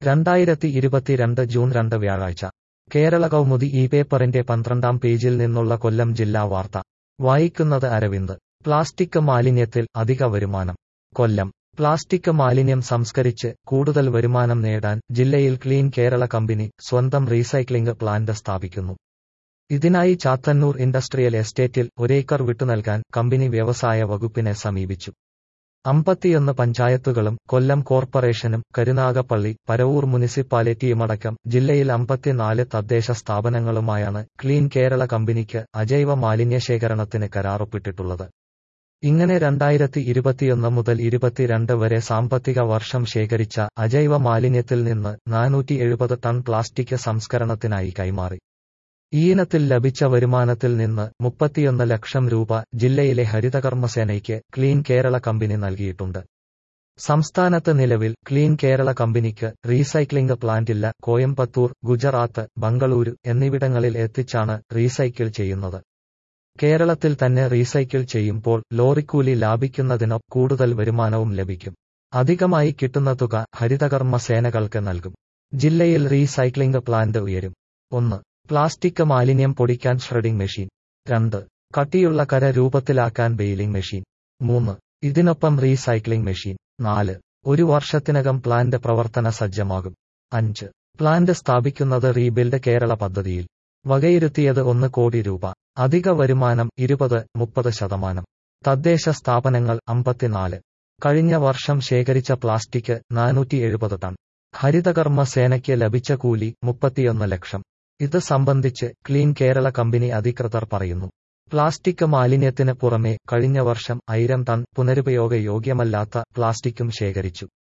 2022 June 2 വ്യാഴാഴ്ച കേരള കൗമുദി ഈ പേപ്പറിന്റെ 12-ാം പേജിൽ നിന്നുള്ള കൊല്ലം ജില്ലാ വാർത്ത വായിക്കുന്നത് അരവിന്ദ്. പ്ലാസ്റ്റിക് മാലിന്യത്തിൽ അധിക വരുമാനം. കൊല്ലം. പ്ലാസ്റ്റിക് മാലിന്യം സംസ്കരിച്ച് കൂടുതൽ വരുമാനം നേടാൻ ജില്ലയിൽ ക്ലീൻ കേരള കമ്പനി സ്വന്തം റീസൈക്ലിംഗ് പ്ലാന്റ് സ്ഥാപിക്കുന്നു. ഇതിനായി ചാത്തന്നൂർ ഇൻഡസ്ട്രിയൽ എസ്റ്റേറ്റിൽ ഒരേക്കർ വിട്ടുനൽകാൻ കമ്പനി വ്യവസായ വകുപ്പിനെ സമീപിച്ചു. 51 പഞ്ചായത്തുകളും കൊല്ലം കോർപ്പറേഷനും കരുനാഗപ്പള്ളി, പരവൂർ മുനിസിപ്പാലിറ്റിയുമടക്കം ജില്ലയിൽ 54 തദ്ദേശ സ്ഥാപനങ്ങളുമായാണ് ക്ലീൻ കേരള കമ്പനിക്ക് അജൈവ മാലിന്യശേഖരണത്തിന് കരാറൊപ്പിട്ടിട്ടുള്ളത്. ഇങ്ങനെ 2021 മുതൽ 22 വരെ സാമ്പത്തിക വർഷം ശേഖരിച്ച അജൈവ മാലിന്യത്തിൽ നിന്ന് 470 ടൺ പ്ലാസ്റ്റിക് സംസ്കരണത്തിനായി കൈമാറി. ഈയിനത്തിൽ ലഭിച്ച വരുമാനത്തിൽ നിന്ന് 31 ലക്ഷം രൂപ ജില്ലയിലെ ഹരിതകർമ്മസേനയ്ക്ക് ക്ലീൻ കേരള കമ്പനി നൽകിയിട്ടുണ്ട്. സംസ്ഥാനത്ത് നിലവിൽ ക്ലീൻ കേരള കമ്പനിക്ക് റീസൈക്ലിംഗ് പ്ലാന്റില്ല. കോയമ്പത്തൂർ, ഗുജറാത്ത്, ബംഗളൂരു എന്നിവിടങ്ങളിൽ എത്തിച്ചാണ് റീസൈക്കിൾ ചെയ്യുന്നത്. കേരളത്തിൽ തന്നെ റീസൈക്കിൾ ചെയ്യുമ്പോൾ ലോറിക്കൂലി ലാഭിക്കുന്നതിനൊപ്പം കൂടുതൽ വരുമാനവും ലഭിക്കും. അധികമായി കിട്ടുന്ന തുക ഹരിതകർമ്മ സേനകൾക്ക് നൽകും. ജില്ലയിൽ റീസൈക്ലിംഗ് പ്ലാന്റ് ഉയരും. 1. പ്ലാസ്റ്റിക് മാലിന്യം പൊടിക്കാൻ ഷ്രെഡിംഗ് മെഷീൻ. 2. കട്ടിയുള്ള കര രൂപത്തിലാക്കാൻ ബെയിലിംഗ് മെഷീൻ. 3. ഇതിനൊപ്പം റീസൈക്ലിംഗ് മെഷീൻ. 4. ഒരു വർഷത്തിനകം പ്ലാന്റ് പ്രവർത്തന സജ്ജമാകും. 5. പ്ലാന്റ് സ്ഥാപിക്കുന്നത് റീബിൽഡ് കേരള പദ്ധതിയിൽ. വകയിരുത്തിയത് 1 കോടി രൂപ. അധിക വരുമാനം 20-30%. തദ്ദേശ സ്ഥാപനങ്ങൾ 54. കഴിഞ്ഞ വർഷം ശേഖരിച്ച പ്ലാസ്റ്റിക് 470 ടൺ. ഹരിതകർമ്മ സേനയ്ക്ക് ലഭിച്ച കൂലി 31 ലക്ഷം. ഇത് സംബന്ധിച്ച് ക്ലീൻ കേരള കമ്പനി അധികൃതർ പറയുന്നു. പ്ലാസ്റ്റിക് മാലിന്യത്തിന് പുറമെ കഴിഞ്ഞ വർഷം 1000 ടൺ പുനരുപയോഗ യോഗ്യമല്ലാത്ത പ്ലാസ്റ്റിക്കും ശേഖരിച്ചു.